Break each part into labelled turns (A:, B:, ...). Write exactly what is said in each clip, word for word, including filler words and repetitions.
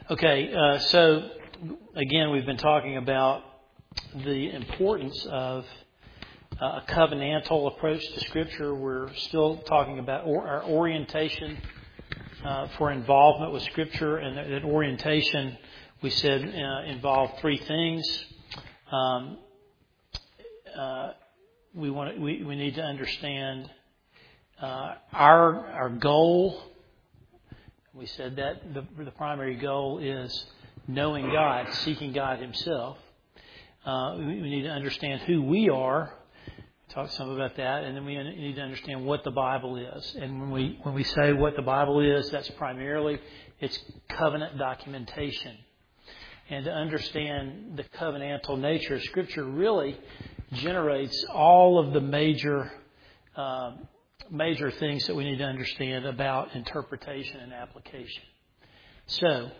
A: Okay, uh, so again, we've been talking about the importance of uh, a covenantal approach to Scripture. We're still talking about or, our orientation uh, for involvement with Scripture, and that, that orientation, we said, uh, involved three things. Um, uh, we want to, we, we need to understand uh, our our goal. We said that the, the primary goal is knowing God, seeking God Himself. Uh, we, we need to understand who we are. Talk some about that, and then we need to understand what the Bible is. And when we when we say what the Bible is, that's primarily it's covenant documentation. And to understand the covenantal nature of Scripture really generates all of the major uh, major things that we need to understand about interpretation and application. So,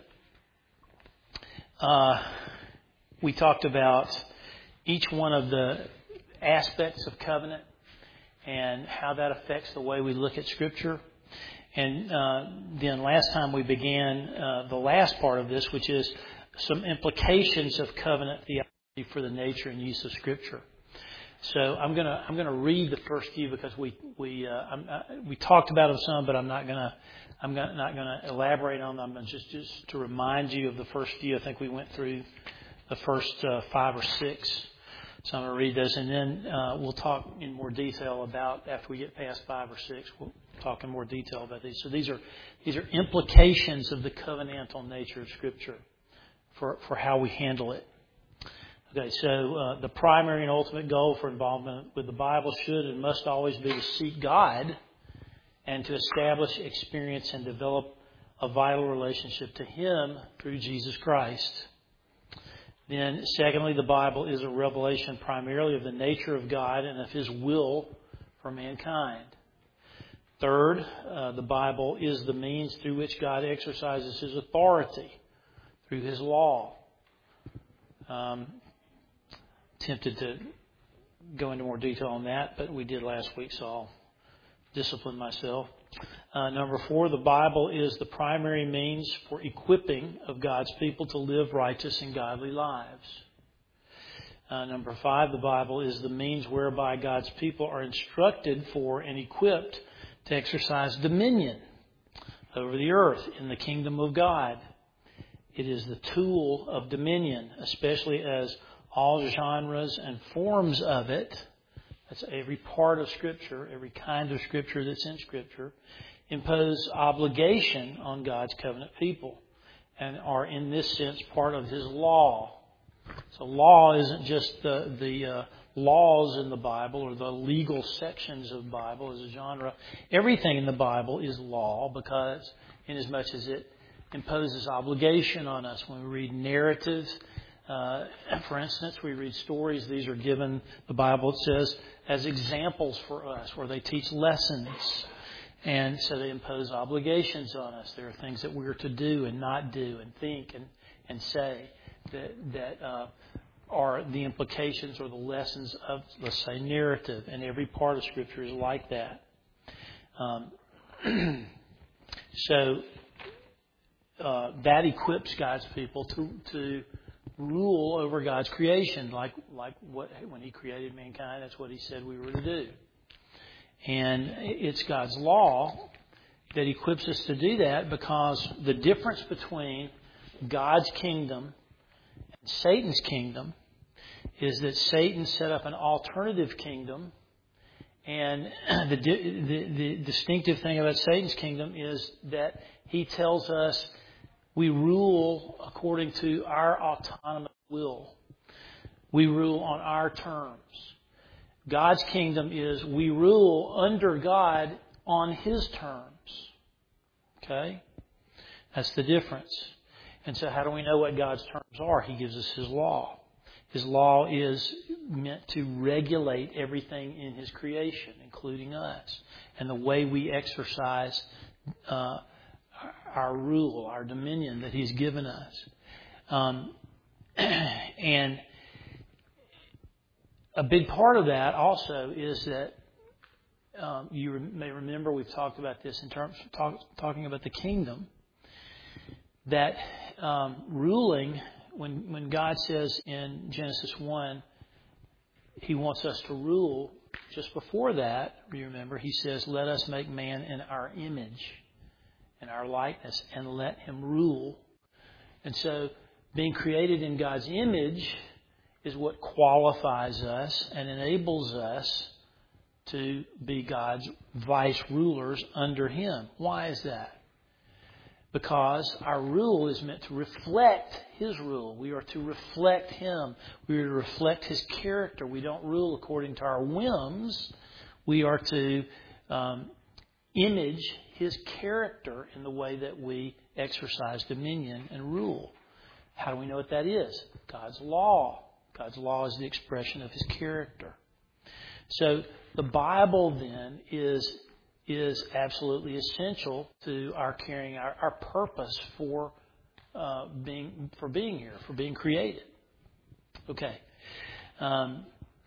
A: uh, we talked about each one of the aspects of covenant and how that affects the way we look at Scripture. And uh, then last time we began uh, the last part of this, which is some implications of covenant theology for the nature and use of Scripture. So I'm gonna I'm gonna read the first few because we we uh, I'm, uh, we talked about them some, but I'm not gonna I'm not gonna elaborate on them. Just just to remind you of the first few. I think we went through the first uh, five or six. So I'm gonna read those, and then uh, we'll talk in more detail about after we get past five or six. We'll talk in more detail about these. So these are these are implications of the covenantal nature of Scripture for for how we handle it. Okay, so uh, the primary and ultimate goal for involvement with the Bible should and must always be to seek God and to establish, experience, and develop a vital relationship to Him through Jesus Christ. Then, secondly, the Bible is a revelation primarily of the nature of God and of His will for mankind. Third, uh, the Bible is the means through which God exercises His authority through His law. Um, tempted to go into more detail on that, but we did last week, so I'll discipline myself. Uh, number four, the Bible is the primary means for equipping of God's people to live righteous and godly lives. Uh, number five, the Bible is the means whereby God's people are instructed for and equipped to exercise dominion over the earth in the kingdom of God. It is the tool of dominion, especially as all genres and forms of it, that's every part of Scripture, every kind of Scripture that's in Scripture, impose obligation on God's covenant people and are in this sense part of His law. So law isn't just the, the uh, laws in the Bible or the legal sections of the Bible as a genre. Everything in the Bible is law because inasmuch as it imposes obligation on us. When we read narratives, Uh, for instance, we read stories. These are given, the Bible says, as examples for us, where they teach lessons. And so they impose obligations on us. There are things that we're to do and not do and think and, and say that, that uh, are the implications or the lessons of, let's say, narrative. And every part of Scripture is like that. Um, so uh, that equips God's people to... to rule over God's creation, like like what when He created mankind, that's what He said we were to do. And it's God's law that equips us to do that, because the difference between God's kingdom and Satan's kingdom is that Satan set up an alternative kingdom, and the the, the distinctive thing about Satan's kingdom is that he tells us we rule according to our autonomous will. We rule on our terms. God's kingdom is we rule under God on His terms. Okay? That's the difference. And so how do we know what God's terms are? He gives us His law. His law is meant to regulate everything in His creation, including us, and the way we exercise uh our rule, our dominion that He's given us. Um, and a big part of that also is that um, you may remember we've talked about this in terms of talk, talking about the kingdom, that um, ruling, when when God says in Genesis one, He wants us to rule, just before that, you remember, He says, let us make man in our image, in our likeness, and let him rule. And so being created in God's image is what qualifies us and enables us to be God's vice rulers under Him. Why is that? Because our rule is meant to reflect His rule. We are to reflect Him. We are to reflect His character. We don't rule according to our whims. We are to um, image His character in the way that we exercise dominion and rule. How do we know what that is? God's law. God's law is the expression of His character. So the Bible then is is absolutely essential to our carrying our, our purpose for uh, being for being here, for being created. Okay. Um,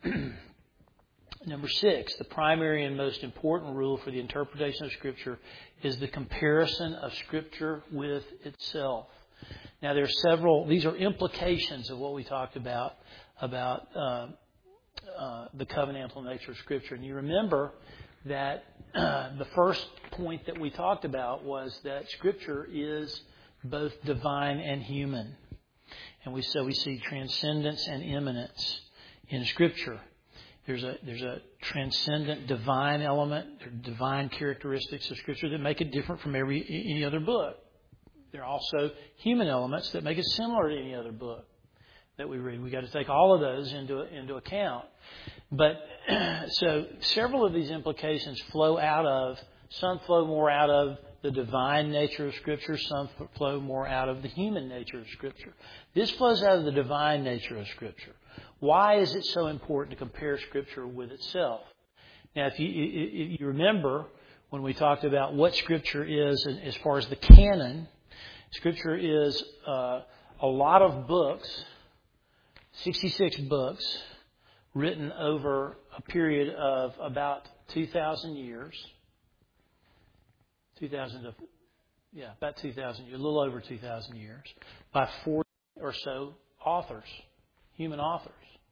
A: number six, the primary and most important rule for the interpretation of Scripture is the comparison of Scripture with itself. Now, there are several. These are implications of what we talked about about uh, uh, the covenantal nature of Scripture. And you remember that uh, the first point that we talked about was that Scripture is both divine and human. And we so we see transcendence and immanence in Scripture. There's a there's a transcendent divine element, there are divine characteristics of Scripture that make it different from every any other book. There are also human elements that make it similar to any other book that we read. We've got to take all of those into into account. But so several of these implications flow out of, some flow more out of the divine nature of Scripture, some flow more out of the human nature of Scripture. This flows out of the divine nature of Scripture. Why is it so important to compare Scripture with itself? Now, if you, if you remember when we talked about what Scripture is as far as the canon, Scripture is uh, a lot of books, sixty-six books, written over a period of about two thousand years. two thousand, yeah, about two thousand years, a little over two thousand years, by forty or so authors, human authors.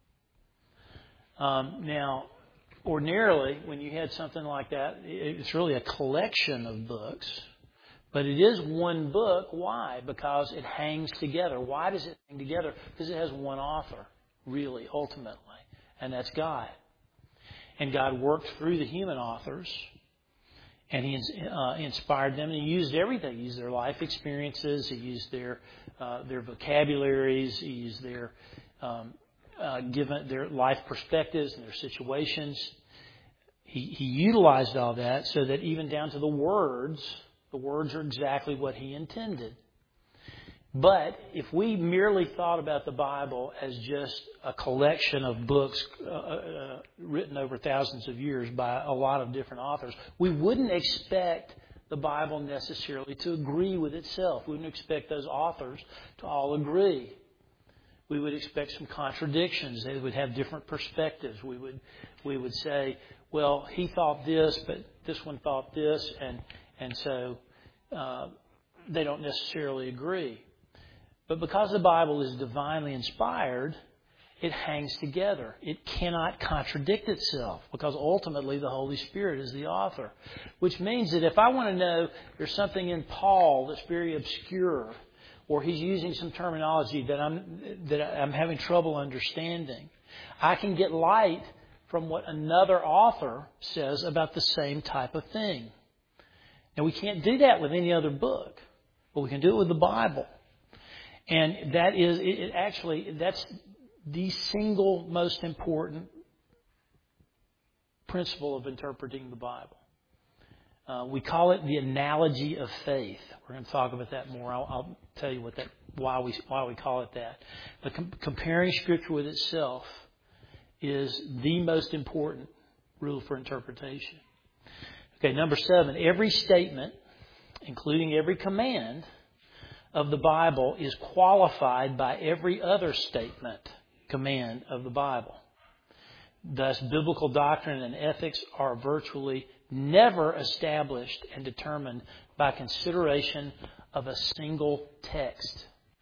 A: Um, now, ordinarily, when you had something like that, it's really a collection of books. But it is one book. Why? Because it hangs together. Why does it hang together? Because it has one author, really, ultimately. And that's God. And God worked through the human authors. And He uh, inspired them. And He used everything. He used their life experiences. He used their uh, their vocabularies. He used their um, uh, given their life perspectives and their situations. He, he utilized all that so that even down to the words, the words are exactly what He intended. But if we merely thought about the Bible as just a collection of books uh, uh, written over thousands of years by a lot of different authors, we wouldn't expect the Bible necessarily to agree with itself. We wouldn't expect those authors to all agree. We would expect some contradictions. They would have different perspectives. We would we would say, well, he thought this, but this one thought this, and and so uh, they don't necessarily agree. But because the Bible is divinely inspired, it hangs together. It cannot contradict itself because ultimately the Holy Spirit is the author. Which means that if I want to know there's something in Paul that's very obscure, or he's using some terminology that I'm that I'm having trouble understanding, I can get light from what another author says about the same type of thing. Now, we can't do that with any other book, but we can do it with the Bible. And that is, it, it actually, that's the single most important principle of interpreting the Bible. Uh, we call it the analogy of faith. We're going to talk about that more. I'll, I'll tell you what that, why we why we call it that. But com- comparing Scripture with itself is the most important rule for interpretation. Okay, number seven. Every statement, including every command of the Bible, is qualified by every other statement, command of the Bible. Thus, biblical doctrine and ethics are virtually never established and determined by consideration of a single text.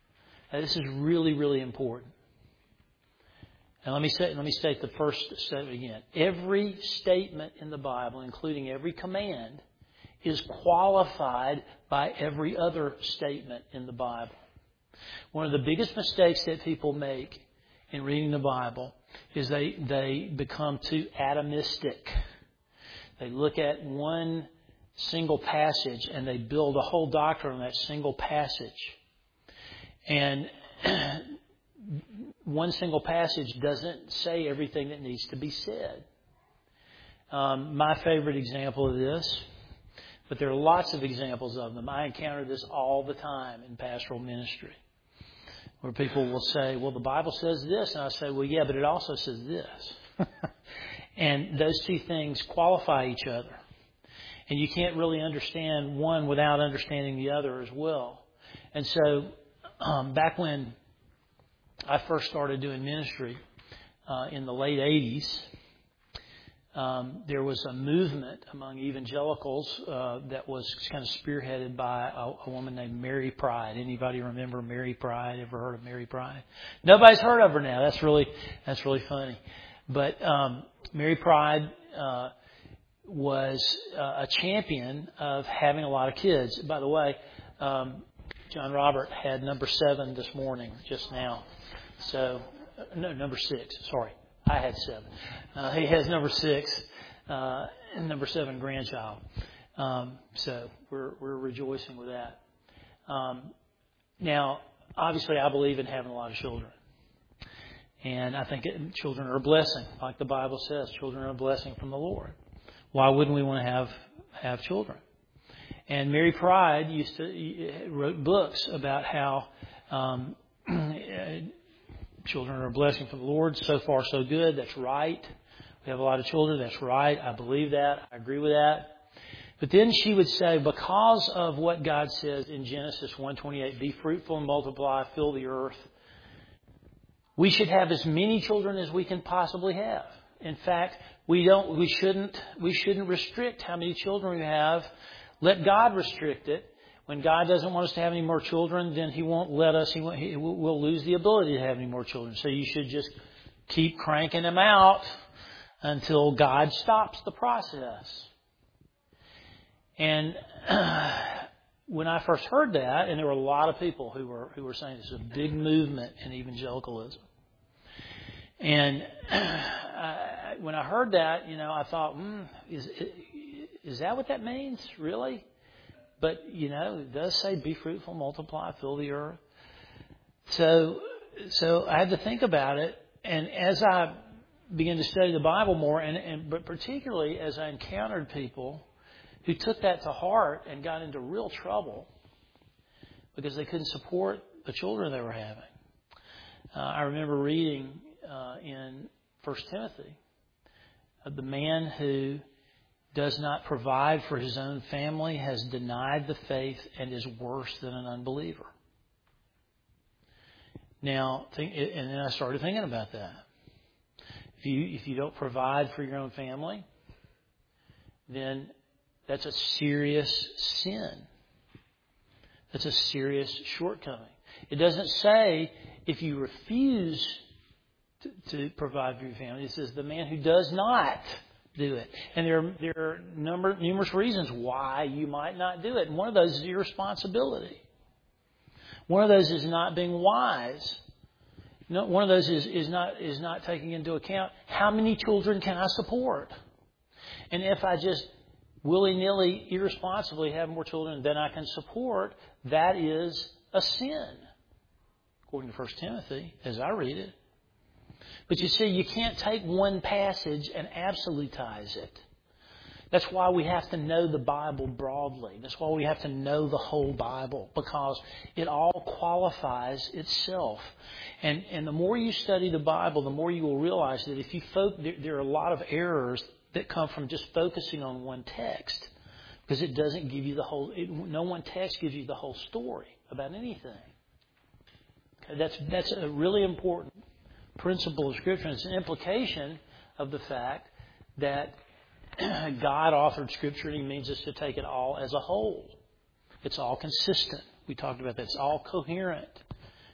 A: Now, this is really, really important. And let me say, let me state the first statement again. Every statement in the Bible, including every command, is qualified by every other statement in the Bible. One of the biggest mistakes that people make in reading the Bible is they, they become too atomistic. They look at one single passage and they build a whole doctrine on that single passage. And one single passage doesn't say everything that needs to be said. Um, my favorite example of this, but there are lots of examples of them. I encounter this all the time in pastoral ministry, where people will say, well, the Bible says this. And I say, well, yeah, but it also says this. And those two things qualify each other. And you can't really understand one without understanding the other as well. And so um, back when I first started doing ministry uh, in the late eighties, um, there was a movement among evangelicals uh, that was kind of spearheaded by a, a woman named Mary Pride. Anybody remember Mary Pride? Ever heard of Mary Pride? Nobody's heard of her now. That's really that's really funny. But um, Mary Pride uh, was uh, a champion of having a lot of kids. By the way, um, John Robert had number seven this morning, just now. So, no, number six. Sorry, I had seven. Uh, he has number six, uh, and number seven grandchild. Um, so we're we're rejoicing with that. Um, now, obviously, I believe in having a lot of children, and I think it, children are a blessing, like the Bible says. Children are a blessing from the Lord. Why wouldn't we want to have have children? And Mary Pride used to wrote books about how um, children are a blessing from the Lord. So far, so good. That's right. We have a lot of children. That's right. I believe that. I agree with that. But then she would say, because of what God says in Genesis one twenty-eight, be fruitful and multiply, fill the earth, we should have as many children as we can possibly have. In fact, we don't. We shouldn't. We shouldn't restrict how many children we have. Let God restrict it. When God doesn't want us to have any more children, then He won't let us. He, won't, he will lose the ability to have any more children. So you should just keep cranking them out until God stops the process. And when I first heard that, and there were a lot of people who were who were saying this is a big movement in evangelicalism. And I, when I heard that, you know, I thought, hmm, is is that what that means, really? But, you know, it does say, be fruitful, multiply, fill the earth. So, so I had to think about it. And as I began to study the Bible more, and, and but particularly as I encountered people who took that to heart and got into real trouble because they couldn't support the children they were having. Uh, I remember reading uh, in First Timothy of the man who does not provide for his own family has denied the faith and is worse than an unbeliever. Now, think, and then I started thinking about that. If you if you don't provide for your own family, then that's a serious sin. That's a serious shortcoming. It doesn't say if you refuse to, to provide for your family. It says the man who does not do it. And there are, there are number, numerous reasons why you might not do it. And one of those is irresponsibility. One of those is not being wise. No, one of those is, is not is not taking into account how many children can I support. And if I just willy-nilly, irresponsibly have more children than I can support, that is a sin, according to First Timothy, as I read it. But you see, you can't take one passage and absolutize it. That's why we have to know the Bible broadly. That's why we have to know the whole Bible, because it all qualifies itself. And and the more you study the Bible, the more you will realize that if you fo- there, there are a lot of errors that come from just focusing on one text, because it doesn't give you the whole. It, no one text gives you the whole story about anything. Okay, that's that's a really important principle of Scripture. It's an implication of the fact that God authored Scripture, and He means us to take it all as a whole. It's all consistent. We talked about that. It's all coherent.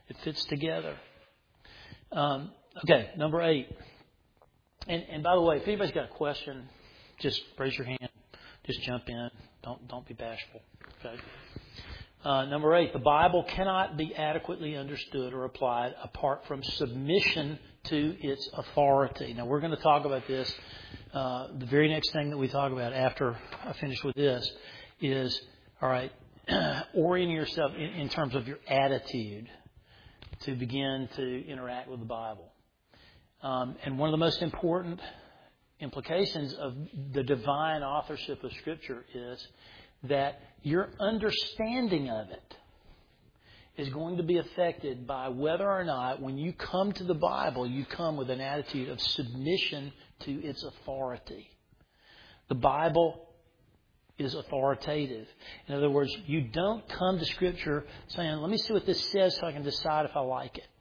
A: It fits together. Um, okay, number eight. And, and by the way, if anybody's got a question, just raise your hand. Just jump in. Don't don't be bashful. Okay. Uh, number eight, the Bible cannot be adequately understood or applied apart from submission to its authority. Now, we're going to talk about this. Uh, the very next thing that we talk about after I finish with this is, all right, orienting yourself in, in terms of your attitude to begin to interact with the Bible. Um, and one of the most important implications of the divine authorship of Scripture is that your understanding of it is going to be affected by whether or not, when you come to the Bible, you come with an attitude of submission to its authority. The Bible is authoritative. In other words, you don't come to Scripture saying, let me see what this says so I can decide if I like it.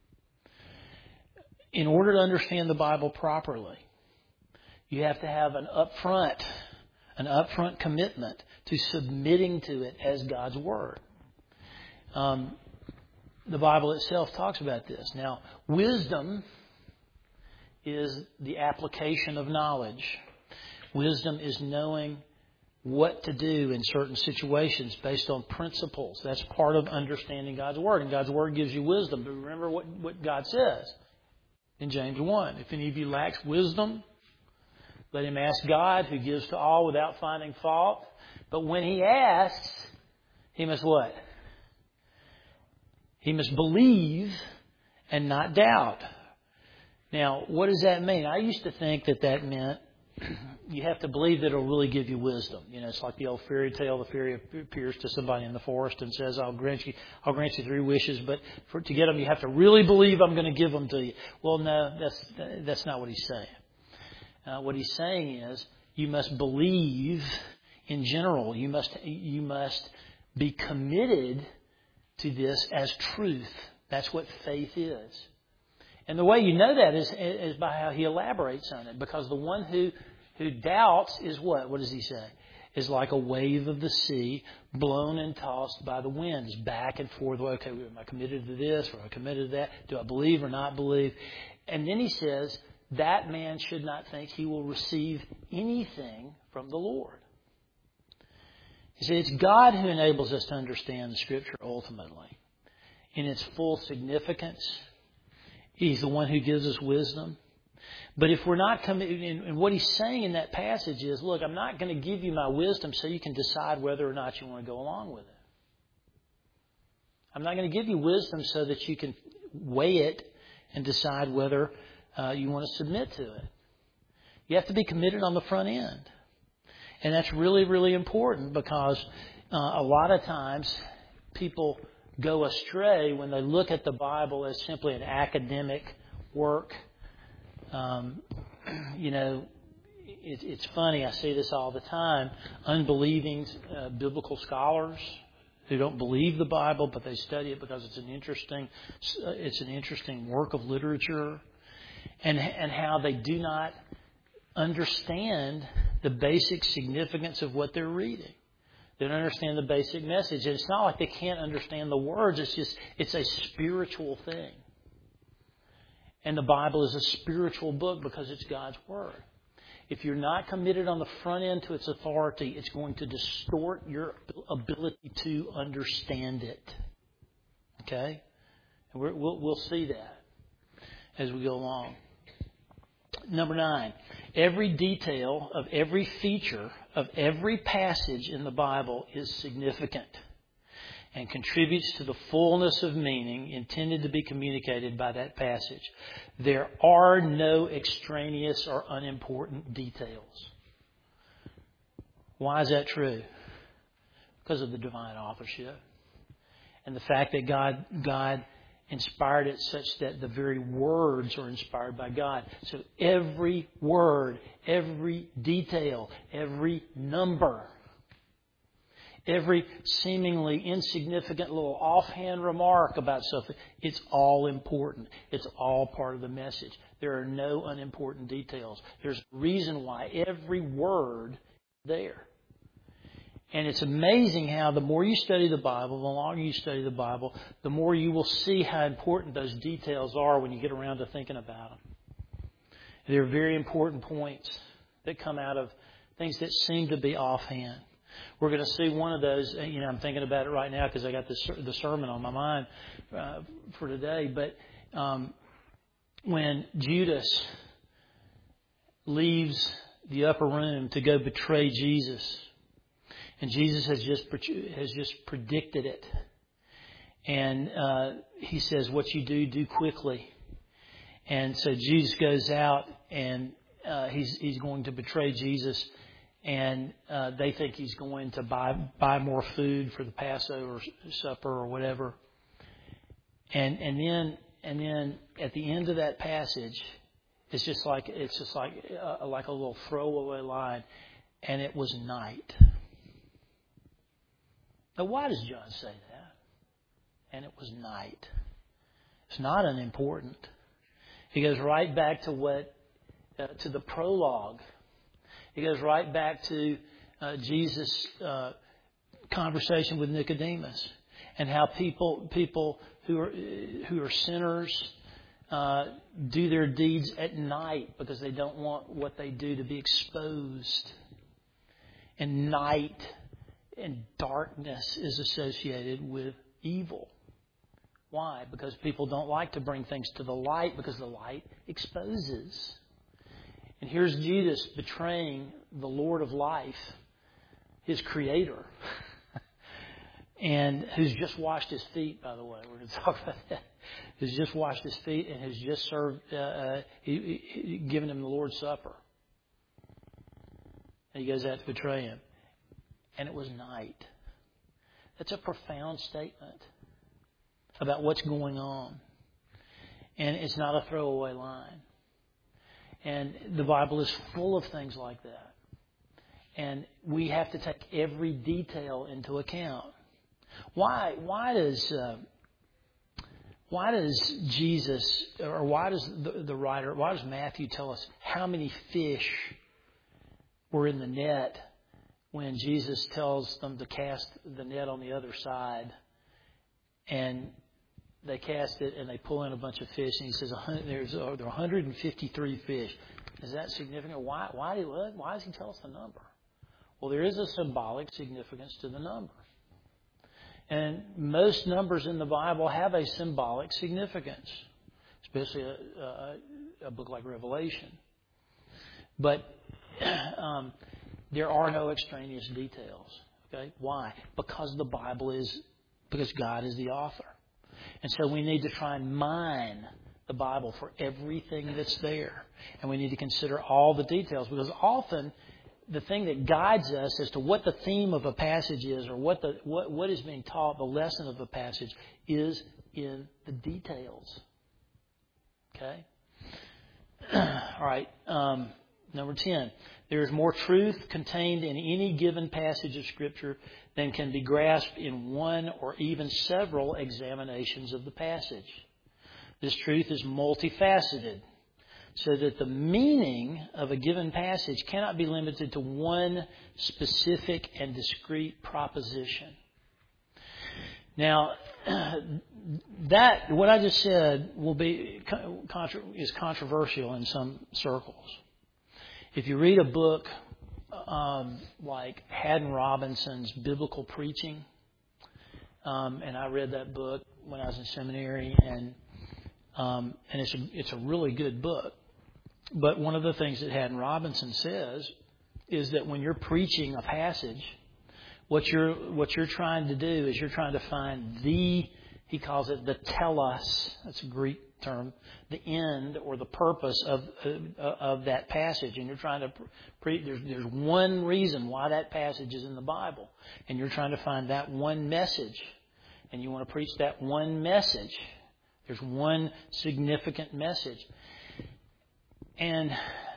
A: In order to understand the Bible properly, you have to have an upfront, an upfront commitment to submitting to it as God's Word. Um, the Bible itself talks about this. Now, wisdom is the application of knowledge. Wisdom is knowing what to do in certain situations based on principles. That's part of understanding God's Word. And God's Word gives you wisdom. But remember what, what God says in James one. If any of you lacks wisdom, let him ask God, who gives to all without finding fault. But when he asks, he must what? He must believe and not doubt. Now, what does that mean? I used to think that that meant you have to believe that it'll really give you wisdom. You know, it's like the old fairy tale. The fairy appears to somebody in the forest and says, I'll grant you, I'll grant you three wishes, but for, to get them, you have to really believe I'm going to give them to you. Well, no, that's, that's not what he's saying. Uh, what he's saying is you must believe in general. You must, you must be committed to this as truth. That's what faith is. And the way you know that is, is by how he elaborates on it. Because the one who, who doubts is what? What does he say? Is like a wave of the sea blown and tossed by the winds back and forth. Well, okay, am I committed to this or am I committed to that? Do I believe or not believe? And then he says, that man should not think he will receive anything from the Lord. You see, it's God who enables us to understand the Scripture ultimately in its full significance. He's the one who gives us wisdom. But if we're not committed, and what he's saying in that passage is, look, I'm not going to give you my wisdom so you can decide whether or not you want to go along with it. I'm not going to give you wisdom so that you can weigh it and decide whether uh, you want to submit to it. You have to be committed on the front end. And that's really, really important because uh, a lot of times people go astray when they look at the Bible as simply an academic work. Um, you know, it, it's funny. I see this all the time. Unbelieving uh, biblical scholars who don't believe the Bible, but they study it because it's an interesting, uh, it's an interesting work of literature, and and how they do not understand the basic significance of what they're reading. They don't understand the basic message. And it's not like they can't understand the words. It's just, it's a spiritual thing. And the Bible is a spiritual book because it's God's Word. If you're not committed on the front end to its authority, it's going to distort your ability to understand it. Okay? And we're, we'll, we'll see that as we go along. Number nine, every detail of every feature of every passage in the Bible is significant and contributes to the fullness of meaning intended to be communicated by that passage. There are no extraneous or unimportant details. Why is that true? Because of the divine authorship and the fact that God, God inspired it such that the very words are inspired by God. So every word, every detail, every number, every seemingly insignificant little offhand remark about something, it's all important. It's all part of the message. There are no unimportant details. There's a reason why every word is there. And it's amazing how the more you study the Bible, the longer you study the Bible, the more you will see how important those details are when you get around to thinking about them. They're very important points that come out of things that seem to be offhand. We're going to see one of those. You know, I'm thinking about it right now because I got this, the sermon on my mind uh, for today. But um, when Judas leaves the upper room to go betray Jesus, and Jesus has just has just predicted it, and uh, he says, "What you do, do quickly." And so Jesus goes out, and uh, he's he's going to betray Jesus. And uh, they think he's going to buy buy more food for the Passover supper or whatever. And and then and then at the end of that passage, it's just like it's just like uh, like a little throwaway line, and it was night. Now, why does John say that? And it was night. It's not unimportant. He goes right back to what uh, to the prologue. He goes right back to uh, Jesus' uh, conversation with Nicodemus, and how people people who are who are sinners uh, do their deeds at night because they don't want what they do to be exposed. And night and darkness is associated with evil. Why? Because people don't like to bring things to the light because the light exposes. And here's Judas betraying the Lord of life, his Creator, and who's just washed his feet, by the way. We're going to talk about that. Who's just washed his feet and has just served, uh, uh, he, he, given him the Lord's Supper. And he goes out to betray him. And it was night. That's a profound statement about what's going on. And it's not a throwaway line. And the Bible is full of things like that. And we have to take every detail into account. Why? Why does uh, why does Jesus, or why does the, the writer, why does Matthew tell us how many fish were in the net when Jesus tells them to cast the net on the other side? And they cast it and they pull in a bunch of fish, and he says there's there are one hundred fifty-three fish. Is that significant? Why? Why? Do, why does he tell us the number? Well, there is a symbolic significance to the number, and most numbers in the Bible have a symbolic significance, especially a, a, a book like Revelation. But um, there are no extraneous details. Okay, why? Because the Bible is because God is the author. And so we need to try and mine the Bible for everything that's there. And we need to consider all the details, because often the thing that guides us as to what the theme of a passage is, or what the what, what is being taught, the lesson of a passage, is in the details. Okay? All right. Um, number ten. There is more truth contained in any given passage of Scripture than can be grasped in one or even several examinations of the passage. This truth is multifaceted, so that the meaning of a given passage cannot be limited to one specific and discrete proposition. Now, that what I just said will be is controversial in some circles. If you read a book um, like Haddon Robinson's Biblical Preaching, um, and I read that book when I was in seminary, and um, and it's a, it's a really good book. But one of the things that Haddon Robinson says is that when you're preaching a passage, what you're what you're trying to do is you're trying to find the, he calls it the telos, that's a Greek term, the end or the purpose of uh, of that passage, and you're trying to pre- there's there's one reason why that passage is in the Bible, and you're trying to find that one message, and you want to preach that one message. There's one significant message. And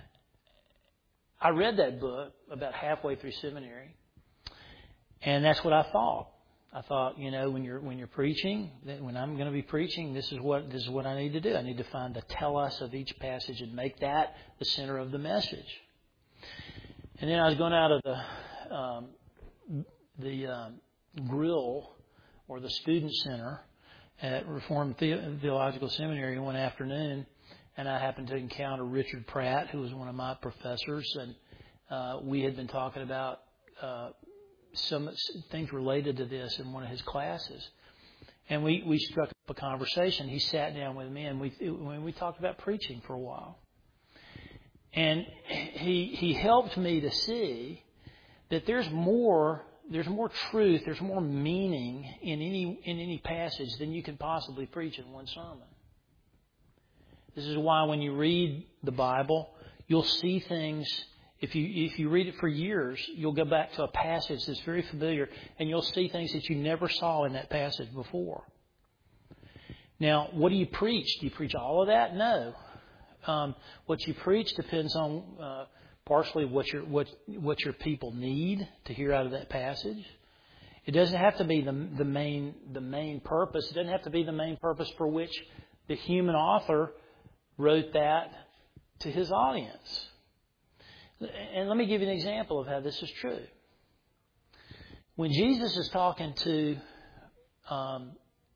A: I read that book about halfway through seminary, and that's what I thought. I thought, you know, when you're when you're preaching, that when I'm going to be preaching, this is what this is what I need to do. I need to find the telos of each passage and make that the center of the message. And then I was going out of the um, the um, grill or the student center at Reformed the- Theological Seminary one afternoon, and I happened to encounter Richard Pratt, who was one of my professors, and uh, we had been talking about uh, some things related to this in one of his classes. And we, we struck up a conversation. He sat down with me, and we when we talked about preaching for a while. And he he helped me to see that there's more there's more truth, there's more meaning in any in any passage than you can possibly preach in one sermon. This is why when you read the Bible, you'll see things. If you if you read it for years, you'll go back to a passage that's very familiar, and you'll see things that you never saw in that passage before. Now, what do you preach? Do you preach all of that? No. Um, what you preach depends on uh, partially what your what what your people need to hear out of that passage. It doesn't have to be the the main the main purpose. It doesn't have to be the main purpose for which the human author wrote that to his audience. And let me give you an example of how this is true. When Jesus is talking to, um,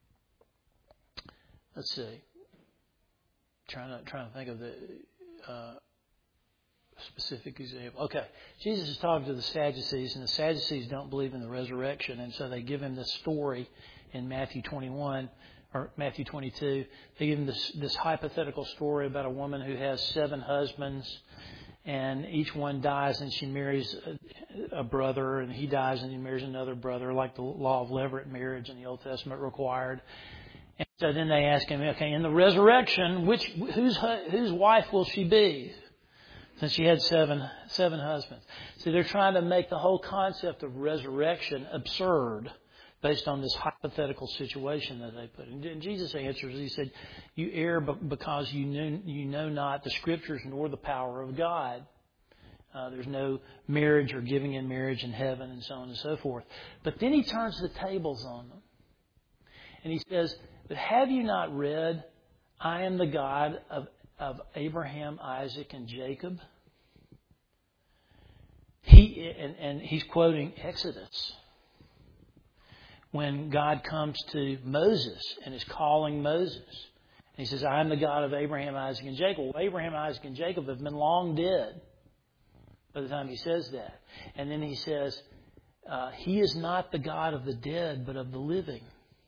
A: let's see, trying to trying to think of the uh, specific example. Okay, Jesus is talking to the Sadducees, and the Sadducees don't believe in the resurrection, and so they give him this story in Matthew twenty-one or Matthew twenty-two. They give him this this hypothetical story about a woman who has seven husbands. And each one dies, and she marries a, a brother, and he dies, and he marries another brother, like the law of levirate marriage in the Old Testament required. And so then they ask him, okay, in the resurrection, which whose whose wife will she be? Since she had seven seven husbands. So they're trying to make the whole concept of resurrection absurd, based on this hypothetical situation that they put in. And Jesus answers, he said, you err because you know, you know not the Scriptures nor the power of God. Uh, there's no marriage or giving in marriage in heaven and so on and so forth. But then he turns the tables on them. And he says, but have you not read, I am the God of, of Abraham, Isaac, and Jacob? He and, and he's quoting Exodus. When God comes to Moses and is calling Moses. And he says, I am the God of Abraham, Isaac, and Jacob. Well, Abraham, Isaac, and Jacob have been long dead by the time he says that. And then he says, uh, he is not the God of the dead, but of the living.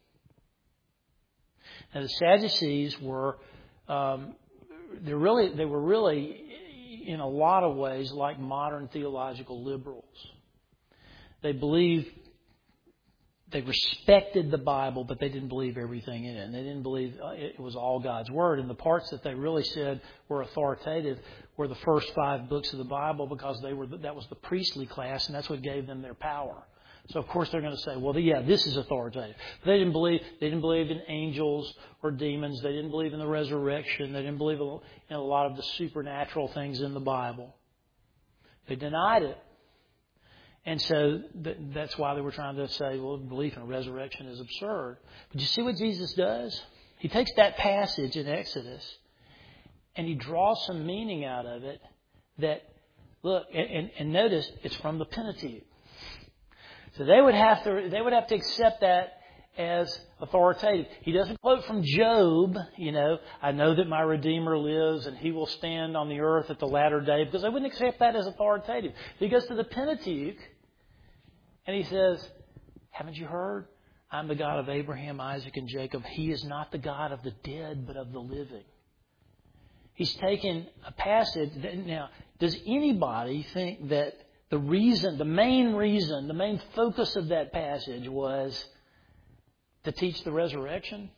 A: Now, the Sadducees were, um, they're really, they were really, in a lot of ways, like modern theological liberals. They believed They respected the Bible, but they didn't believe everything in it. And they didn't believe it was all God's Word. And the parts that they really said were authoritative were the first five books of the Bible, because they were that was the priestly class, and that's what gave them their power. So, of course, they're going to say, well, yeah, this is authoritative. But they didn't believe they didn't believe in angels or demons. They didn't believe in the resurrection. They didn't believe in a lot of the supernatural things in the Bible. They denied it. And so that's why they were trying to say, well, belief in resurrection is absurd. But you see what Jesus does? He takes that passage in Exodus and he draws some meaning out of it that, look, and, and notice it's from the Pentateuch. So they would have to they would have to accept that as authoritative. He doesn't quote from Job, you know, I know that my Redeemer lives and he will stand on the earth at the latter day, because they wouldn't accept that as authoritative. He goes to the Pentateuch and he says, haven't you heard? I'm the God of Abraham, Isaac, and Jacob. He is not the God of the dead, but of the living. He's taken a passage. That, now, does anybody think that the reason, the main reason, the main focus of that passage was to teach the resurrection?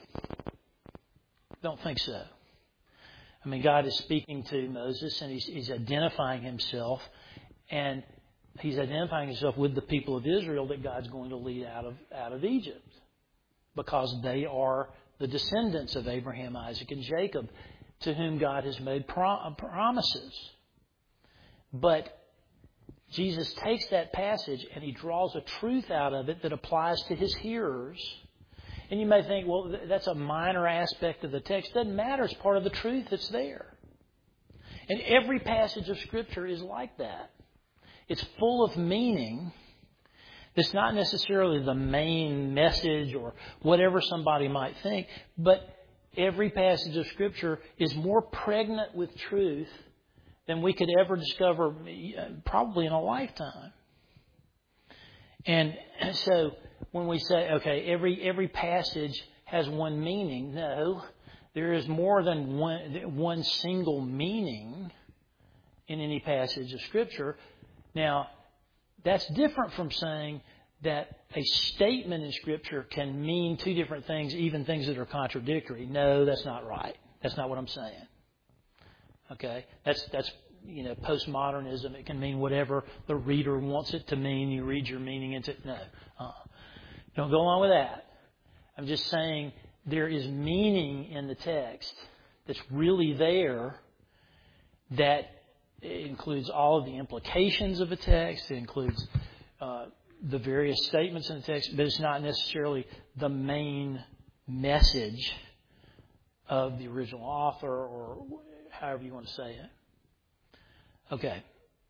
A: Don't think so. I mean, God is speaking to Moses and he's, he's identifying himself, and he's identifying himself with the people of Israel that God's going to lead out of out of Egypt, because they are the descendants of Abraham, Isaac, and Jacob, to whom God has made prom- promises. But Jesus takes that passage and he draws a truth out of it that applies to his hearers. And you may think, well, that's a minor aspect of the text. It doesn't matter. It's part of the truth that's there. And every passage of Scripture is like that. It's full of meaning It's not necessarily the main message or whatever somebody might think, but every passage of Scripture is more pregnant with truth than we could ever discover probably in a lifetime. And so when we say, okay, every every passage has one meaning, no, there is more than one one single meaning in any passage of Scripture. Now, that's different from saying that a statement in Scripture can mean two different things, even things that are contradictory. No, that's not right. That's not what I'm saying. Okay? That's that's you know, postmodernism. It can mean whatever the reader wants it to mean. You read your meaning into it. No. Uh, don't go along with that. I'm just saying there is meaning in the text that's really there that includes all of the implications of a text. It includes uh, the various statements in the text, but it's not necessarily the main message of the original author or however you want to say it. Okay.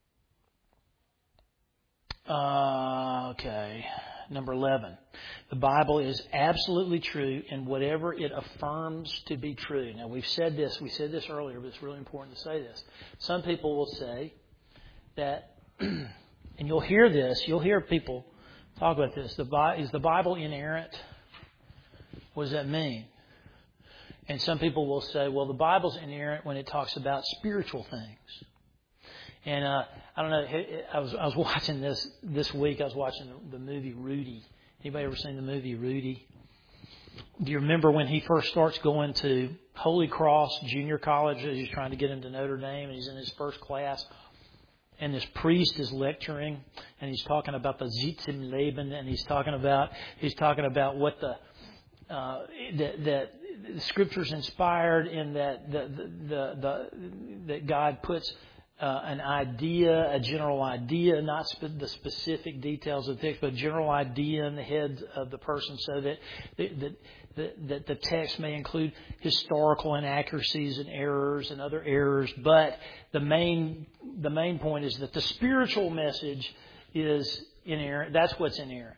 A: Uh, okay. Number eleven. The Bible is absolutely true in whatever it affirms to be true. Now, we've said this. We said this earlier, but it's really important to say this. Some people will say that, and you'll hear this. You'll hear people talk about this. The, is the Bible inerrant? What does that mean? And some people will say, well, the Bible's inerrant when it talks about spiritual things. And uh, I don't know. I was I was watching this this week. I was watching the, the movie Rudy. Anybody ever seen the movie Rudy? Do you remember when he first starts going to Holy Cross Junior College? He's trying to get into Notre Dame, and he's in his first class. And this priest is lecturing, and he's talking about the Sitz im Leben, and he's talking about he's talking about what the uh, that, that the Scripture's inspired, in that the the, the, the that God puts Uh, an idea, a general idea, not spe- the specific details of the text, but a general idea in the head of the person, so that that, that that the text may include historical inaccuracies and errors and other errors. But the main the main point is that the spiritual message is inerrant. That's what's inerrant.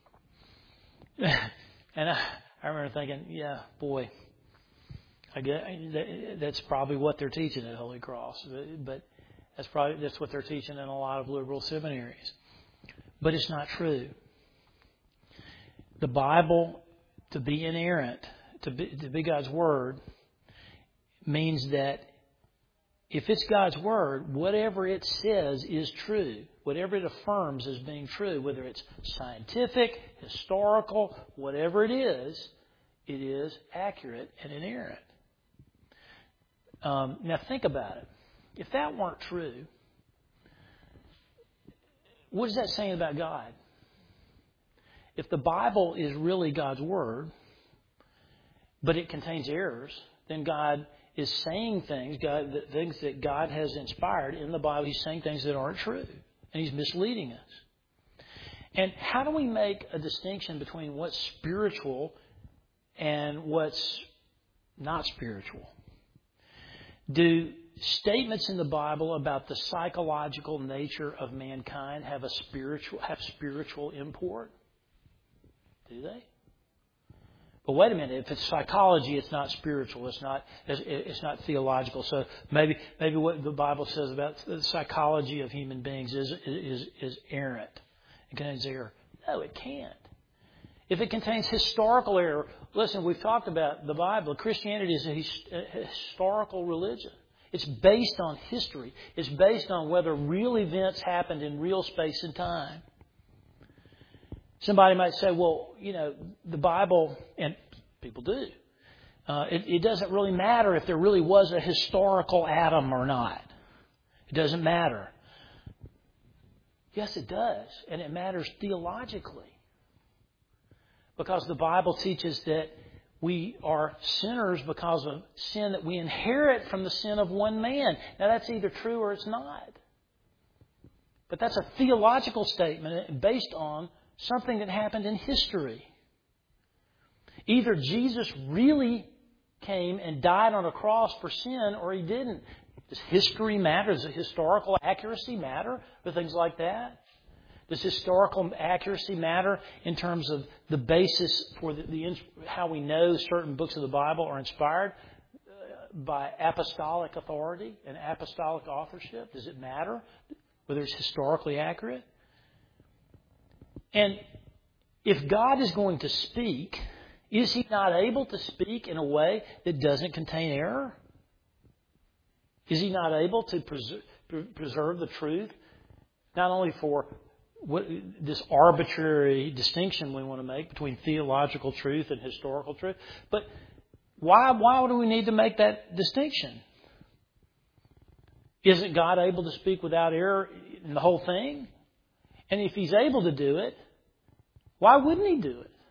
A: And I, I remember thinking, yeah, boy, I guess that's probably what they're teaching at Holy Cross, but. but That's probably that's what they're teaching in a lot of liberal seminaries. But it's not true. The Bible, to be inerrant, to be, to be God's Word, means that if it's God's Word, whatever it says is true. Whatever it affirms as being true, whether it's scientific, historical, whatever it is, it is accurate and inerrant. Um, now think about it. If that weren't true, what is that saying about God? If the Bible is really God's Word, but it contains errors, then God is saying things, God, things that God has inspired in the Bible. He's saying things that aren't true, and He's misleading us. And how do we make a distinction between what's spiritual and what's not spiritual? Do statements in the Bible about the psychological nature of mankind have a spiritual have spiritual import? Do they? But wait a minute. If it's psychology, it's not spiritual. It's not. It's not theological. So maybe maybe what the Bible says about the psychology of human beings is is is errant. It contains error. No, it can't. If it contains historical error, listen. We've talked about the Bible. Christianity is a historical religion. It's based on history. It's based on whether real events happened in real space and time. Somebody might say, well, you know, the Bible, and people do, uh, it, it doesn't really matter if there really was a historical Adam or not. It doesn't matter. Yes, it does. And it matters theologically. Because the Bible teaches that we are sinners because of sin that we inherit from the sin of one man. Now, that's either true or it's not. But that's a theological statement based on something that happened in history. Either Jesus really came and died on a cross for sin, or He didn't. Does history matter? Does the historical accuracy matter for things like that? Does historical accuracy matter in terms of the basis for the, the how we know certain books of the Bible are inspired by apostolic authority and apostolic authorship? Does it matter whether it's historically accurate? And if God is going to speak, is He not able to speak in a way that doesn't contain error? Is He not able to preserve, preserve the truth, not only for what, this arbitrary distinction we want to make between theological truth and historical truth, but why, why do we need to make that distinction? Isn't God able to speak without error in the whole thing? And if He's able to do it, why wouldn't He do it?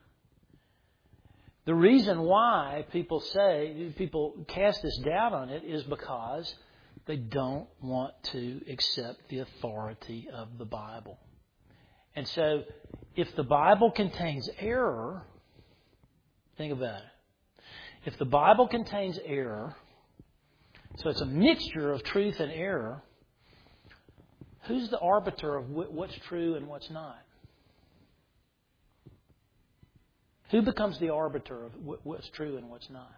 A: The reason why people say, people cast this doubt on it is because they don't want to accept the authority of the Bible. And so, if the Bible contains error, think about it. If the Bible contains error, so it's a mixture of truth and error, who's the arbiter of what's true and what's not? Who becomes the arbiter of what's true and what's not?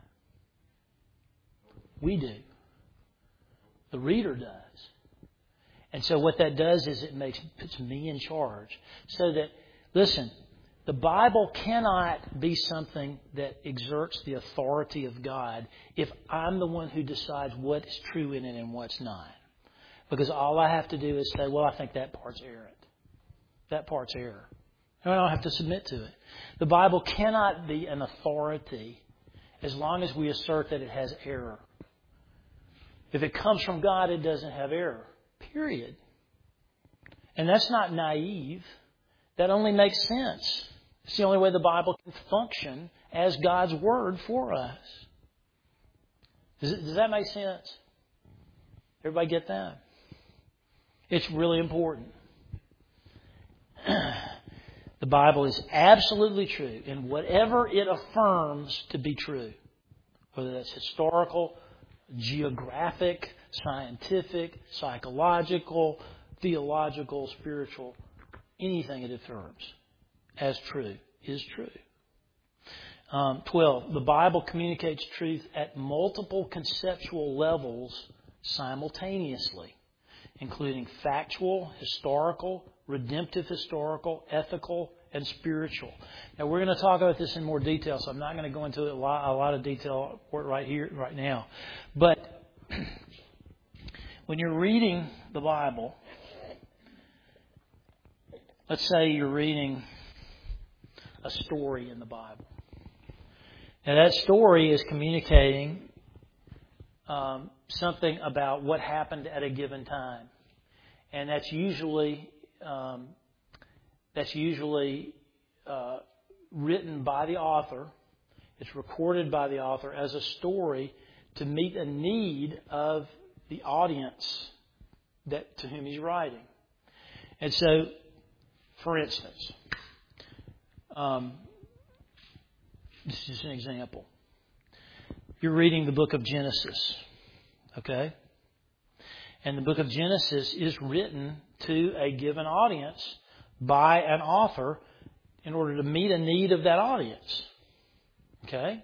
A: We do. The reader does. And so what that does is it makes puts me in charge. So that, listen, the Bible cannot be something that exerts the authority of God if I'm the one who decides what is true in it and what's not. Because all I have to do is say, well, I think that part's errant. That part's error. And I don't have to submit to it. The Bible cannot be an authority as long as we assert that it has error. If it comes from God, it doesn't have error. Period. And that's not naive. That only makes sense. It's the only way the Bible can function as God's Word for us. Does, it, does that make sense? Everybody get that? It's really important. The Bible is absolutely true in whatever it affirms to be true. Whether that's historical, geographic, scientific, psychological, theological, spiritual, anything it affirms as true is true. Um, twelve, the Bible communicates truth at multiple conceptual levels simultaneously, including factual, historical, redemptive historical, ethical, and spiritual. Now, we're going to talk about this in more detail, so I'm not going to go into a lot, a lot of detail right here, right now. But when you're reading the Bible, let's say you're reading a story in the Bible. Now, that story is communicating um, something about what happened at a given time. And that's usually um, that's usually uh, written by the author. It's recorded by the author as a story to meet a need of the audience that to whom he's writing. And so, for instance, um, this is just an example. You're reading the book of Genesis, okay? And the book of Genesis is written to a given audience by an author in order to meet a need of that audience. Okay?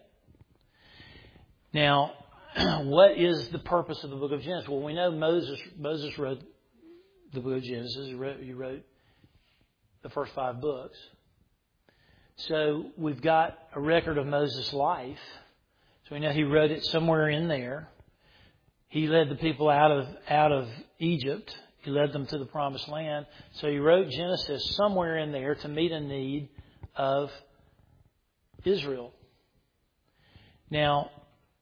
A: Now, what is the purpose of the book of Genesis? Well, we know Moses Moses wrote the book of Genesis. He wrote, he wrote the first five books. So we've got a record of Moses' life. So we know he wrote it somewhere in there. He led the people out of out of Egypt. He led them to the Promised Land. So he wrote Genesis somewhere in there to meet a need of Israel. Now,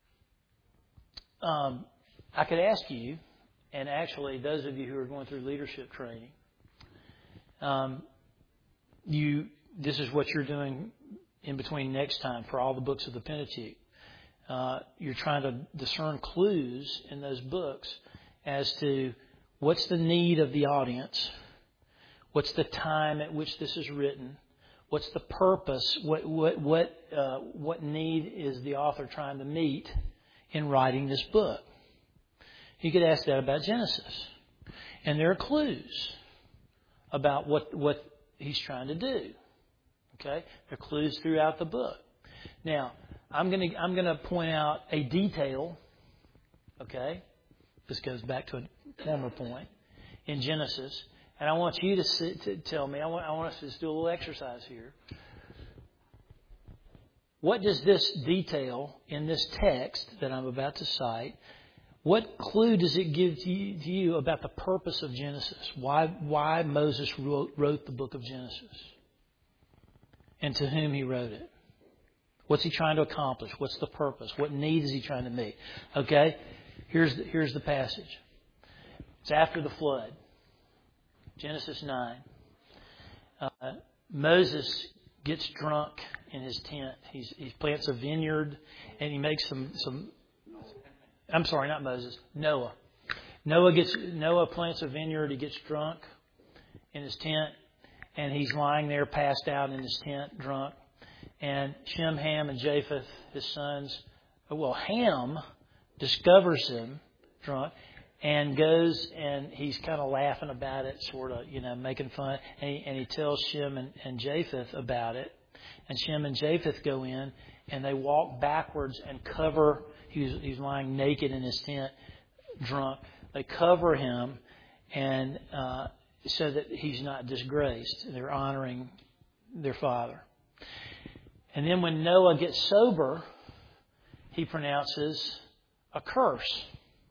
A: um, I could ask you, and actually those of you who are going through leadership training, um, you this is what you're doing in between next time for all the books of the Pentateuch. Uh, you're trying to discern clues in those books as to what's the need of the audience, what's the time at which this is written, what's the purpose, what what what uh, what need is the author trying to meet in writing this book. You could ask that about Genesis, and there are clues about what, what he's trying to do. Okay? There are clues throughout the book. Now, I'm going to I'm going to point out a detail. Okay? This goes back to a former point in Genesis. And I want you to, sit, to tell me, I want, I want us to just do a little exercise here. What does this detail in this text that I'm about to cite, what clue does it give to you, to you about the purpose of Genesis? Why, why Moses wrote, wrote the book of Genesis? And to whom he wrote it? What's he trying to accomplish? What's the purpose? What need is he trying to meet? Okay, here's the, here's the passage. It's after the flood. Genesis nine. Uh, Moses gets drunk in his tent. He's, he plants a vineyard and he makes some, some... I'm sorry, not Moses. Noah. Noah gets Noah plants a vineyard. He gets drunk in his tent. And he's lying there passed out in his tent, drunk. And Shem, Ham, and Japheth, his sons, well, Ham discovers him drunk and goes and he's kind of laughing about it, sort of, you know, making fun. And he, and he tells Shem and, and Japheth about it. And Shem and Japheth go in and they walk backwards and cover, he's, he's lying naked in his tent, drunk. They cover him and... Uh, so that he's not disgraced. They're honoring their father. And then when Noah gets sober, he pronounces a curse.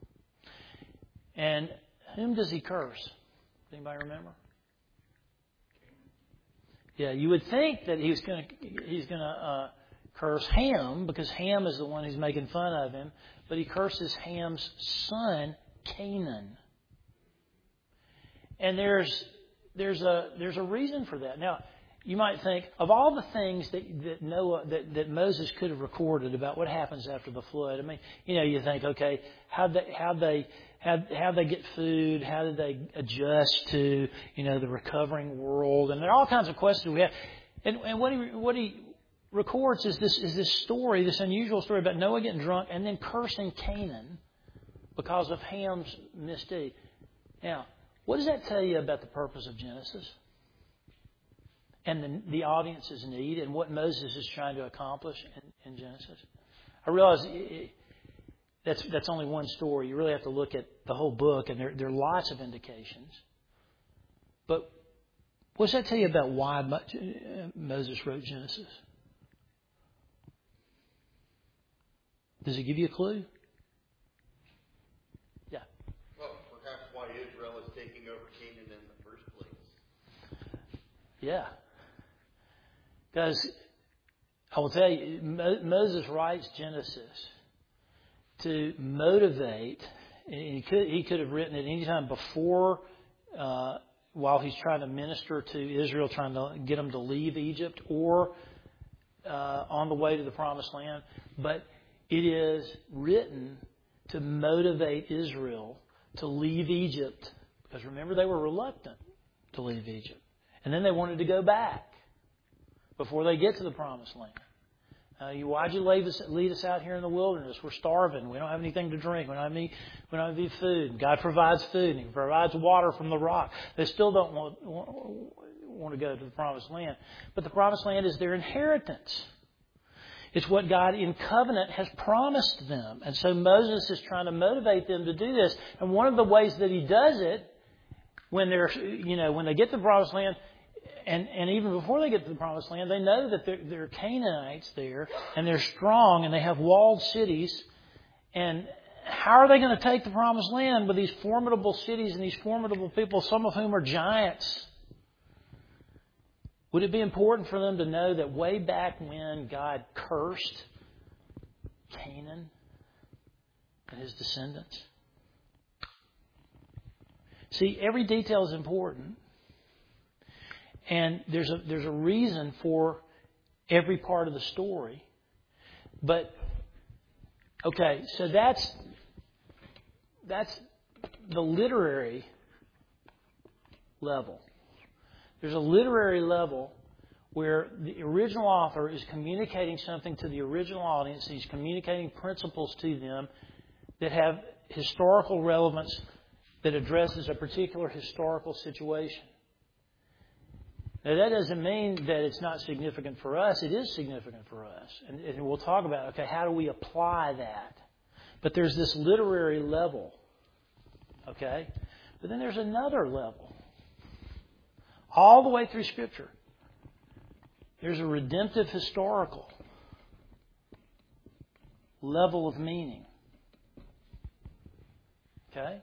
A: And whom does he curse? Does anybody remember? Yeah, you would think that he was going to he's going to uh, curse Ham because Ham is the one who's making fun of him, but he curses Ham's son, Canaan. And there's there's a there's a reason for that. Now, you might think of all the things that that Noah that, that Moses could have recorded about what happens after the flood. I mean, you know, you think, okay, how they how they how how they get food, how did they adjust to you know the recovering world, and there are all kinds of questions we have. And, and what he what he records is this is this story, this unusual story about Noah getting drunk and then cursing Canaan because of Ham's misdeed. Now, what does that tell you about the purpose of Genesis and the, the audience's need and what Moses is trying to accomplish in, in Genesis? I realize it, it, that's that's only one story. You really have to look at the whole book, and there, there are lots of indications. But what does that tell you about why Moses wrote Genesis? Does it give you a clue? Yeah. Because I will tell you, Mo- Moses writes Genesis to motivate. And he could he could have written it any time before, uh, while he's trying to minister to Israel, trying to get them to leave Egypt, or uh, on the way to the Promised Land. But it is written to motivate Israel to leave Egypt. Because remember, they were reluctant to leave Egypt. And then they wanted to go back before they get to the Promised Land. Uh, you, why'd you leave us, lead us out here in the wilderness? We're starving. We don't have anything to drink. We don't have any, we don't have any food. God provides food. And He provides water from the rock. They still don't want, want, want to go to the Promised Land. But the Promised Land is their inheritance. It's what God in covenant has promised them. And so Moses is trying to motivate them to do this. And one of the ways that he does it, when they're, you know, when they get to the Promised Land, and, and even before they get to the Promised Land, they know that there, there are Canaanites there, and they're strong, and they have walled cities. And how are they going to take the Promised Land with these formidable cities and these formidable people, some of whom are giants? Would it be important for them to know that way back when God cursed Canaan and his descendants? See, every detail is important. And there's a there's a reason for every part of the story. But okay, so that's that's the literary level. There's a literary level where the original author is communicating something to the original audience. He's communicating principles to them that have historical relevance, that addresses a particular historical situation. Now, that doesn't mean that it's not significant for us. It is significant for us. And, and we'll talk about, okay, how do we apply that? But there's this literary level, okay? But then there's another level. All the way through Scripture, there's a redemptive historical level of meaning. Okay?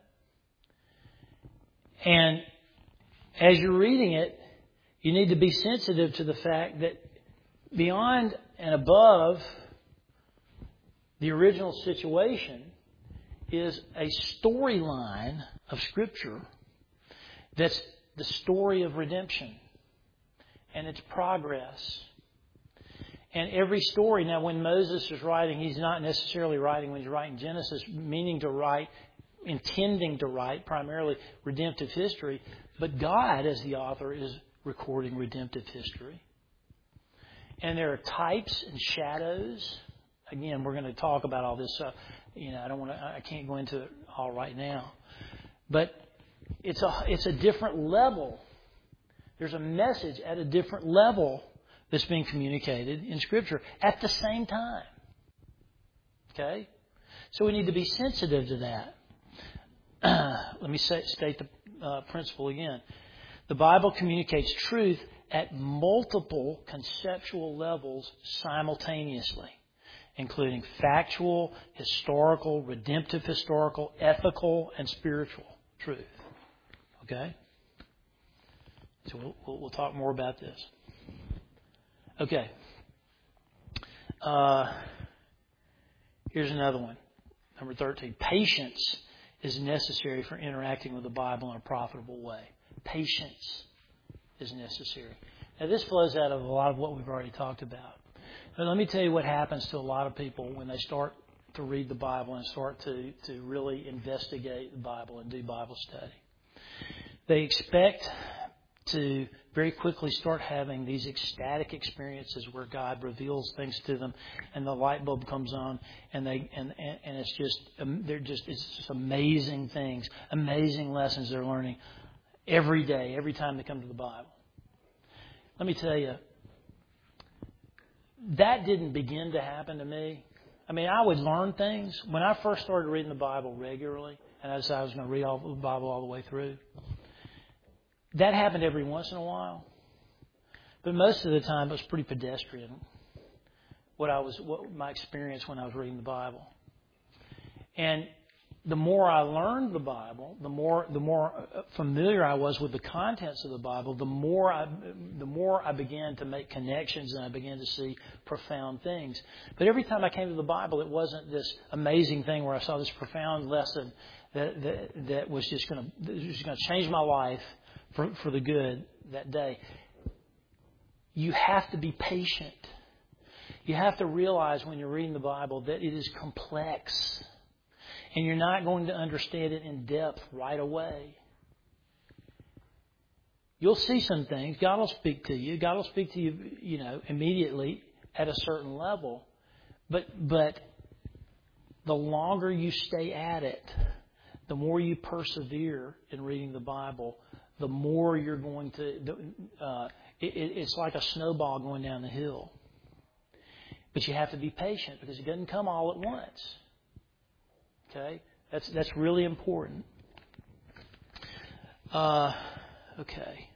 A: And as you're reading it, you need to be sensitive to the fact that beyond and above the original situation is a storyline of Scripture that's the story of redemption and its progress. And every story, now when Moses is writing, he's not necessarily writing when he's writing Genesis, meaning to write, intending to write primarily redemptive history. But God, as the author, is recording redemptive history. And there are types and shadows. Again, we're going to talk about all this. So, you know, I don't want to. I can't go into it all right now. But it's a it's a different level. There's a message at a different level that's being communicated in Scripture at the same time. Okay, so we need to be sensitive to that. Let me say, state the uh, principle again. The Bible communicates truth at multiple conceptual levels simultaneously, including factual, historical, redemptive historical, ethical, and spiritual truth. Okay? So we'll, we'll, we'll talk more about this. Okay. Uh, here's another one. Number thirteen. Patience is necessary for interacting with the Bible in a profitable way. Patience is necessary. Now, this flows out of a lot of what we've already talked about. But let me tell you what happens to a lot of people when they start to read the Bible and start to, to really investigate the Bible and do Bible study. They expect to very quickly start having these ecstatic experiences where God reveals things to them, and the light bulb comes on, and they and and, and it's just they're just it's just amazing things, amazing lessons they're learning every day, every time they come to the Bible. Let me tell you, that didn't begin to happen to me. I mean, I would learn things when I first started reading the Bible regularly, and I decided I was going to read all the Bible all the way through. That happened every once in a while, but most of the time it was pretty pedestrian. What I was, what my experience when I was reading the Bible, and the more I learned the Bible, the more the more familiar I was with the contents of the Bible, the more I the more I began to make connections and I began to see profound things. But every time I came to the Bible, it wasn't this amazing thing where I saw this profound lesson that that, that was just going to just going to change my life for for the good that day. You have to be patient. You have to realize when you're reading the Bible that it is complex. And you're not going to understand it in depth right away. You'll see some things. God will speak to you. God will speak to you, you know, immediately at a certain level. But but the longer you stay at it, the more you persevere in reading the Bible, the more you're going to. Uh, it, it's like a snowball going down the hill. But you have to be patient because it doesn't come all at once. Okay, that's that's really important. Uh, okay.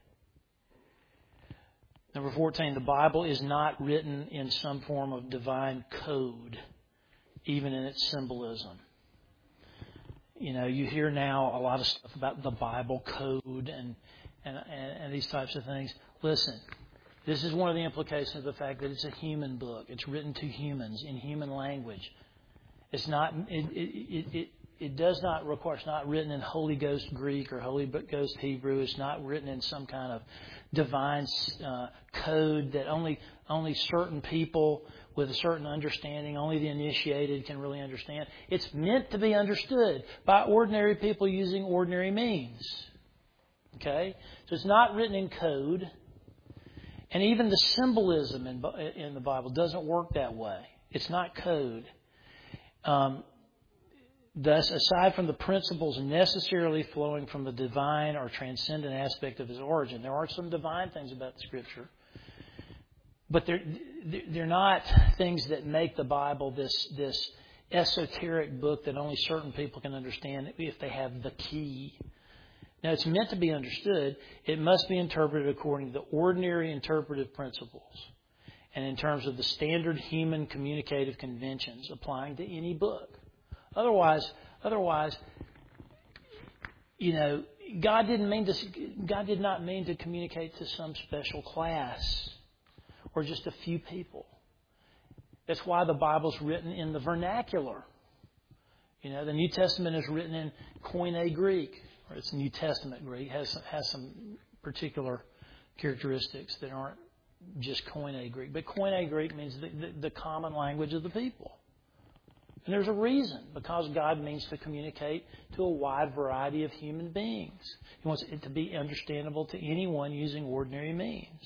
A: Number fourteen, the Bible is not written in some form of divine code, even in its symbolism. You know, you hear now a lot of stuff about the Bible code and and, and, and these types of things. Listen, this is one of the implications of the fact that it's a human book. It's written to humans in human language. It's not. It, it, it, it does not require. It's not written in Holy Ghost Greek or Holy Ghost Hebrew. It's not written in some kind of divine uh, code that only only certain people with a certain understanding, only the initiated can really understand. It's meant to be understood by ordinary people using ordinary means. Okay, so it's not written in code, and even the symbolism in in the Bible doesn't work that way. It's not code. Um, Thus, aside from the principles necessarily flowing from the divine or transcendent aspect of His origin, there are some divine things about the Scripture, but they're they're not things that make the Bible this this esoteric book that only certain people can understand if they have the key. Now, it's meant to be understood. It must be interpreted according to the ordinary interpretive principles and in terms of the standard human communicative conventions applying to any book. Otherwise, otherwise, you know, God didn't mean to. God did not mean to communicate to some special class or just a few people. That's why the Bible's written in the vernacular. You know, the New Testament is written in Koine Greek, or it's New Testament Greek. has has some particular characteristics that aren't just Koine Greek, but Koine Greek means the, the, the common language of the people. And there's a reason, because God means to communicate to a wide variety of human beings. He wants it to be understandable to anyone using ordinary means.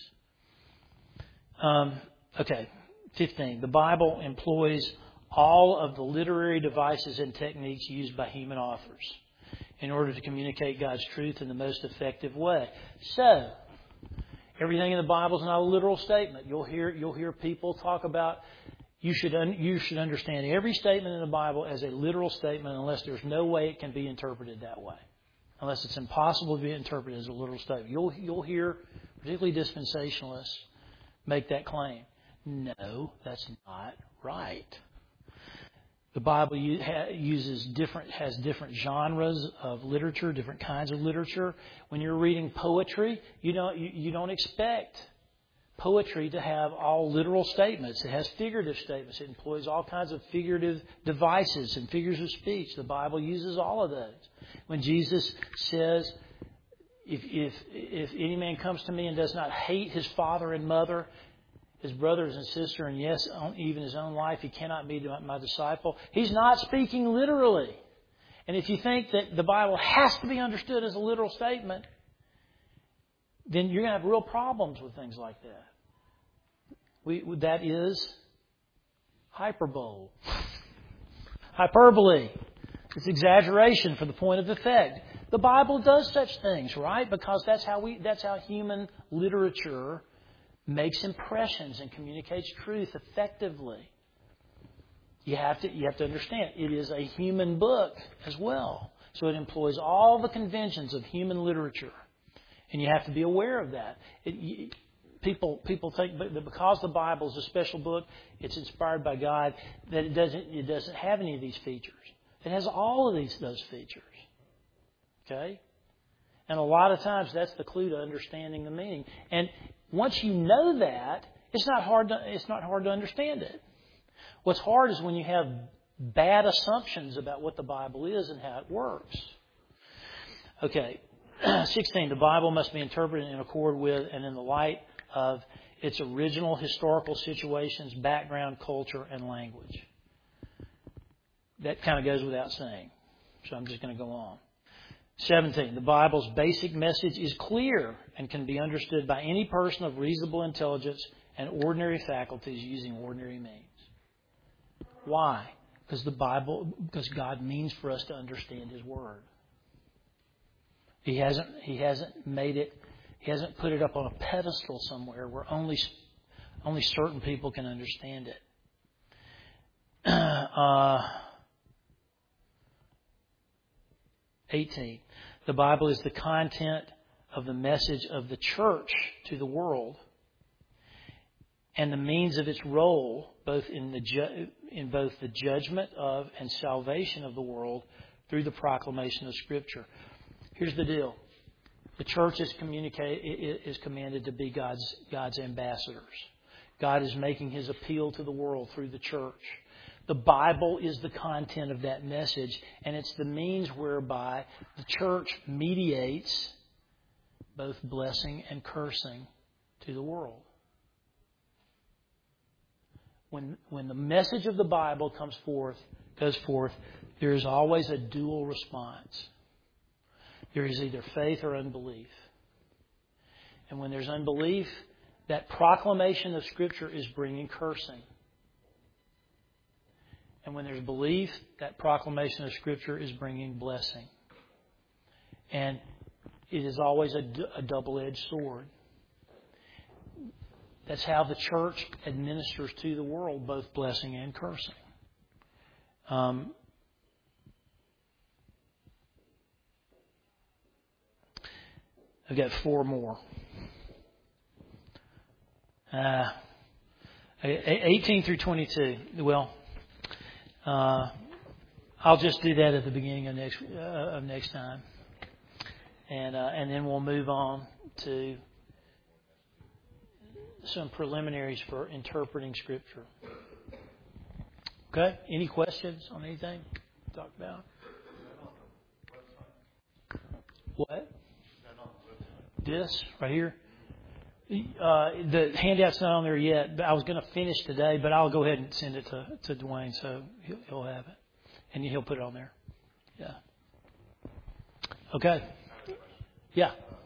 A: Um, okay, fifteen. The Bible employs all of the literary devices and techniques used by human authors in order to communicate God's truth in the most effective way. So, everything in the Bible is not a literal statement. You'll hear you'll hear people talk about You should un, you should understand every statement in the Bible as a literal statement unless there's no way it can be interpreted that way. Unless it's impossible to be interpreted as a literal statement. You'll you'll hear particularly dispensationalists make that claim. No, that's not right. The Bible uses different has different genres of literature, different kinds of literature. When you're reading poetry, you don't you, you don't expect poetry to have all literal statements. It has figurative statements. It employs all kinds of figurative devices and figures of speech. The Bible uses all of those. When Jesus says, if, if, if any man comes to me and does not hate his father and mother, his brothers and sister, and yes, even his own life, he cannot be my disciple. He's not speaking literally. And if you think that the Bible has to be understood as a literal statement, then you're going to have real problems with things like that. We, that is hyperbole. Hyperbole. It's exaggeration for the point of effect. The Bible does such things, right? Because that's how we that's how human literature makes impressions and communicates truth effectively. You have to you have to understand it is a human book as well. So it employs all the conventions of human literature. And you have to be aware of that. It, you, people people think that because the Bible is a special book, it's inspired by God, that it doesn't it doesn't have any of these features. It has all of these those features. Okay? And a lot of times that's the clue to understanding the meaning. And once you know that, it's not hard to it's not hard to understand it. What's hard is when you have bad assumptions about what the Bible is and how it works. Okay. sixteen. The Bible must be interpreted in accord with and in the light of its original historical situations, background, culture, and language. That kind of goes without saying. So I'm just going to go on. seventeen. The Bible's basic message is clear and can be understood by any person of reasonable intelligence and ordinary faculties using ordinary means. Why? Because the Bible, because God means for us to understand His Word. He hasn't. He hasn't made it. He hasn't put it up on a pedestal somewhere where only only certain people can understand it. Uh, eighteen. The Bible is the content of the message of the church to the world, and the means of its role, both in the ju- in both the judgment of and salvation of the world through the proclamation of Scripture. Here's the deal. The church is communicate is commanded to be God's God's ambassadors. God is making His appeal to the world through the church. The Bible is the content of that message, and it's the means whereby the church mediates both blessing and cursing to the world. When when the message of the Bible comes forth, goes forth, there is always a dual response. There is either faith or unbelief. And when there's unbelief, that proclamation of Scripture is bringing cursing. And when there's belief, that proclamation of Scripture is bringing blessing. And it is always a, a double-edged sword. That's how the church administers to the world, both blessing and cursing. Um, I've got four more. Uh, eighteen through twenty-two. Well, uh, I'll just do that at the beginning of next uh, of next time, and uh, and then we'll move on to some preliminaries for interpreting Scripture. Okay. Any questions on anything talk about? What? This right here. Uh, the handout's not on there yet, but I was going to finish today, but I'll go ahead and send it to, to Dwayne, so he'll, he'll have it, and he'll put it on there. Yeah. Okay. Yeah.